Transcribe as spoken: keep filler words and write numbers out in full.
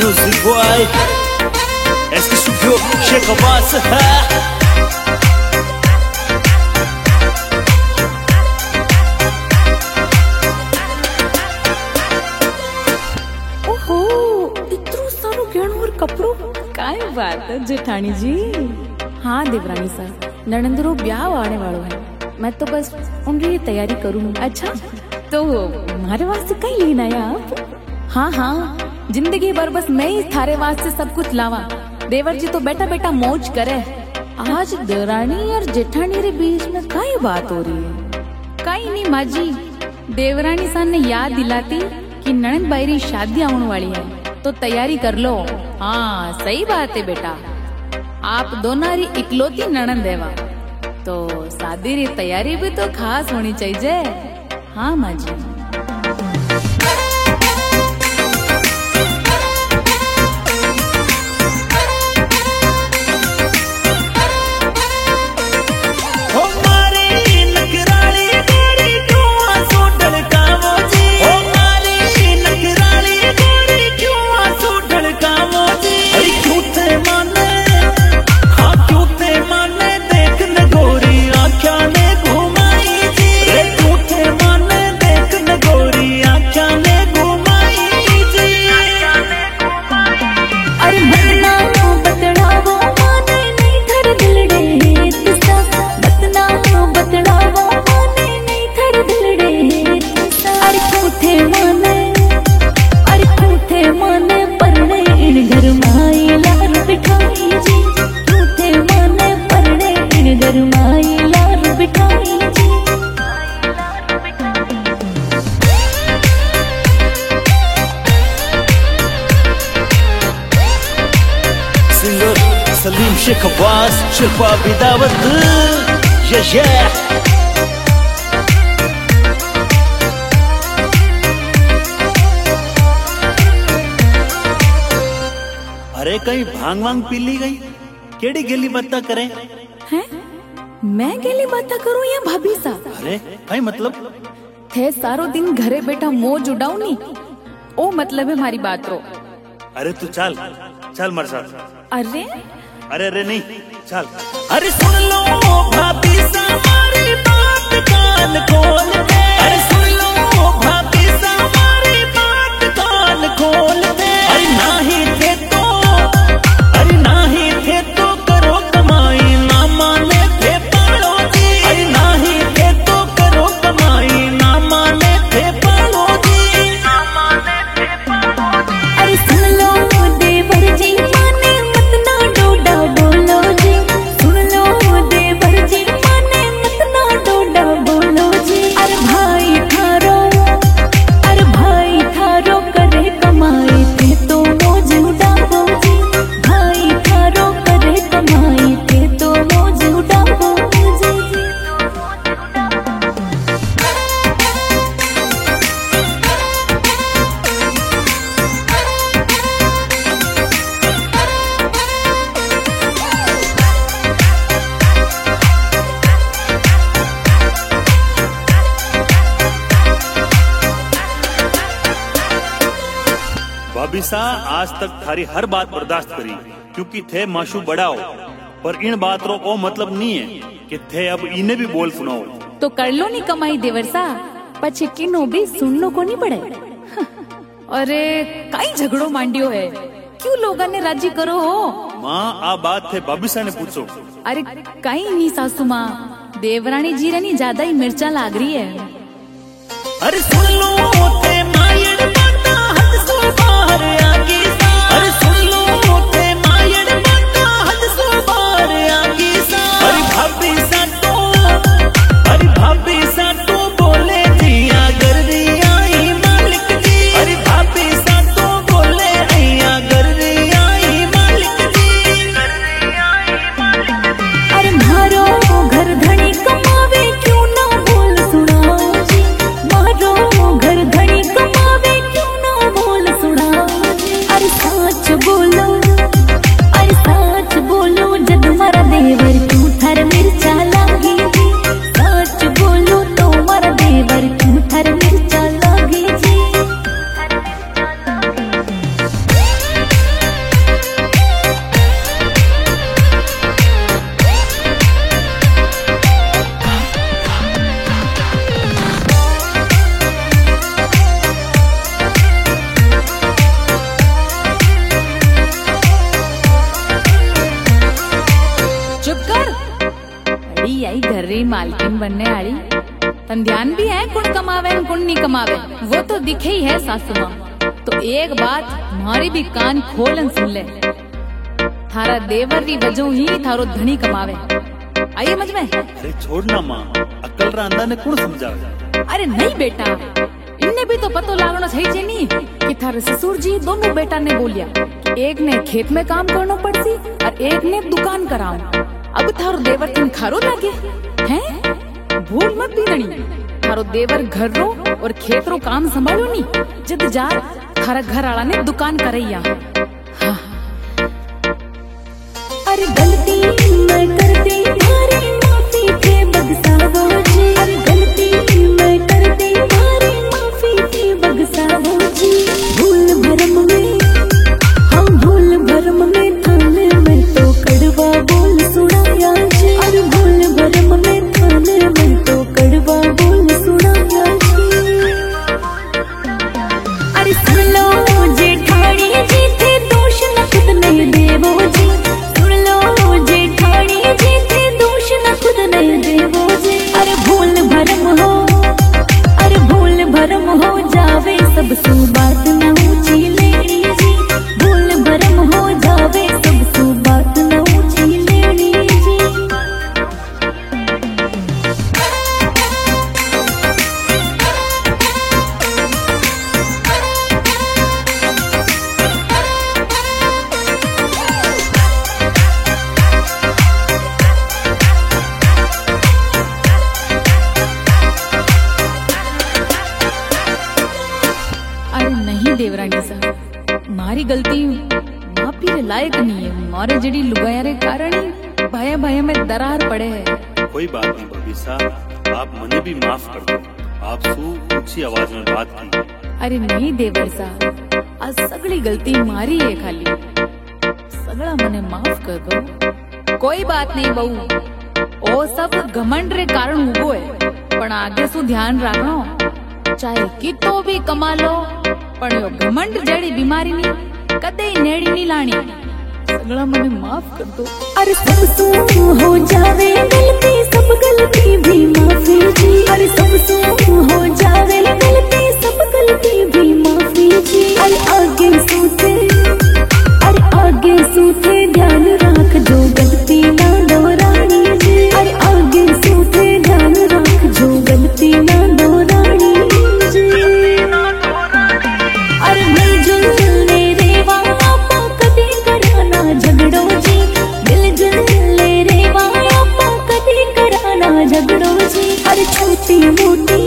Music boy, est-ce que je suis chez Kabas? ओहो, इतनो सारो गहणो और कपड़ो, काय बात है जेठानी जी। हाँ देवरानी सर, नणंदरो ब्याह आने वालों है। मैं तो बस उनकी तैयारी करूँ। अच्छा, तो हमारे वास्ते कहीं लेना है आप? हाँ हाँ, जिंदगी भर बस मैं ही थारे वास्ते सब कुछ लावा। देवर जी तो बेटा बेटा मौज करे। आज देवरानी और जेठानी रे बीच में काय बात हो रही है? कहीं नहीं माँ जी, देवरानी सान ने याद दिलाती कि ननद बाई शादी आने वाली है, तो तैयारी कर लो। हाँ सही बात है बेटा, आप दोनारी इकलौती ननद देवा, तो शादी री तैयारी भी तो खास होनी चाहिए। हाँ माँ जी। सलीम शेख अब्बास शिल्पा बिदावत ये ये अरे कहीं भांग वांग पी ली गई? केड़ी गेली बात करे हैं? मैं गेली बात करूं या भाभी सा? अरे कहीं मतलब थे सारो दिन घरे बैठा मौज उड़ाऊ नी, ओ मतलब है हमारी बात रो। अरे तू चल चल मर साथ। अरे अरे अरे नहीं चल। अरे सुन लो भाभी हमारी बात कान खोल दे। अरे सुन लो भाभी हमारी बात कान खोल दे। अरे नाही थे तो अरे नाही थे तो करो कमाई, ना माने थे पालो जी। अरे नाही थे तो करो कमाई, ना माने थे पालो जी, ना माने थे पालो जी। अरे सुन लो देवर जी माने मत ना डोडा बोलो जी। सुन लो देवर जी माने मत ना डोडा बोलो जी। अरे भाई थारो अरे भाई थारो करे कमाई थे तो मौज उड़ाओ जी। भाई थारो करे कमाई थे तो मौज उड़ाओ जी। भाभी सा आज तक थारी हर बात बर्दाश्त करी, क्योंकि थे माशू बड़ा हो, पर इन बात रो ओ मतलब नहीं है कि थे अब इन्हें भी बोल सुनाओ। तो कर लो नी कमाई देवर सा, पछे किनो भी सुननो को नहीं पड़े। अरे कई झगड़ो मांडियो है, क्यों लोगा ने राजी करो हो? माँ आ बात थे भाभी सा ने पूछो। अरे कई नहीं सासू माँ, देवरानी जी रनी ज्यादा ही मिर्चा लाग रही है। अरे सुन लो थे मायड़ बाता हद सो बाहर आगी सा। अरे सुन लो थे मायड़ बाता हद सो बाहर आगी सा। अरे भाभी सा तो अरे भाभी सा तो बोले जिया कर रही आई मालिक जी। अरे भाभी सा तो बोले आया कर रही आई मालिक जी। अरे मारो घर धनी कमावे क्यों ना बोल सुनाओ जी। मारो घर धनी कमावे क्यों ना बोल सुनाओ जी। मालकिन बनने आड़ी। तन ध्यान भी है कुण कमावे कुण नहीं कमावे, वो तो दिखे ही है सासू माँ। तो एक बात हमारी भी कान खोलन सुन ले, थारा देवर री वजह ही थारो धनी कमावे। आइए मझ में। अरे छोड़ना माँ, अक्ल रांदा ने कौन समझावे। अरे नहीं बेटा, इन्हें भी तो पतो लागना चाहिए नहीं कि थारे ससुर जी दोनों बेटा ने बोलिया कि एक ने खेत में काम करना पड़सी और एक ने दुकान कराऊं। अब थारो देवर तुम खारो लागे हैं, भूल मत दीनी। थारो देवर घर रो और खेत रो काम संभालो नी, जद जा थारा घर आला ने दुकान करैया। हाँ। अरे गलती मैं करती मारी माफी के बगसावो जी, अरे गलती मैं करती मारी माफी के बगसावो जी। भूल भरम में, हाँ भूल भरम में थाने में तो कड़वा बोल सुनाया जी, अरे भूल भरम में थाने में तो कड़वा बोल सुनाया जी। अरे सुन लो जेठानी जी थे दोष न खुद नहीं देवो जी, सुन लो जेठानी जी थे दोष न खुद नहीं देवो जी। अरे भूल भरम हो, अरे भूल भरम हो जावे सब सु बात न ऊंची लेनी जी, भूल भरम हो जावे सब सु बात न ऊंची लेनी जी। अरे नहीं देवरानी साहब, मारी गलती माफी के लायक नहीं है। मारे जड़ी लुगाया रे कारण ही भय भय में दरार पड़े है। कोई बात नहीं भाभी साहब, आप मने भी माफ कर दो। आप सु ऊंची आवाज में बात की। अरे नहीं देवर साहब, आज सगड़ी गलती मारी है खाली, सगड़ा मने माफ कर दो। कोई बात नहीं बहू, ओ सब घमंड रे कारण हुगो है, पण आगे सु ध्यान रखो। चाहे कितो भी कमा लो, पण यो घमंड जड़ी बीमारी नी कदे नेड़ी नी लानी। सगड़ा मने माफ कर दो। अरे सब सु हो जावे गलती, सब गलती भी माफी जी, अरे सब सु हो जावे गलती, सब गलती भी माफी जी। अरे आगे सूते, अरे आगे सूते ध्यान रख जो गलती ना दोहरानी जी, अरे आगे सूते ध्यान रख जो गलती ना दोहरानी जी। अरे मिलजुल ले रेवा आपा कदी कराना झगड़ो जी, मिलजुल ले रेवा आपा कदी कराना झगड़ो जी। अरे छोटी मोटी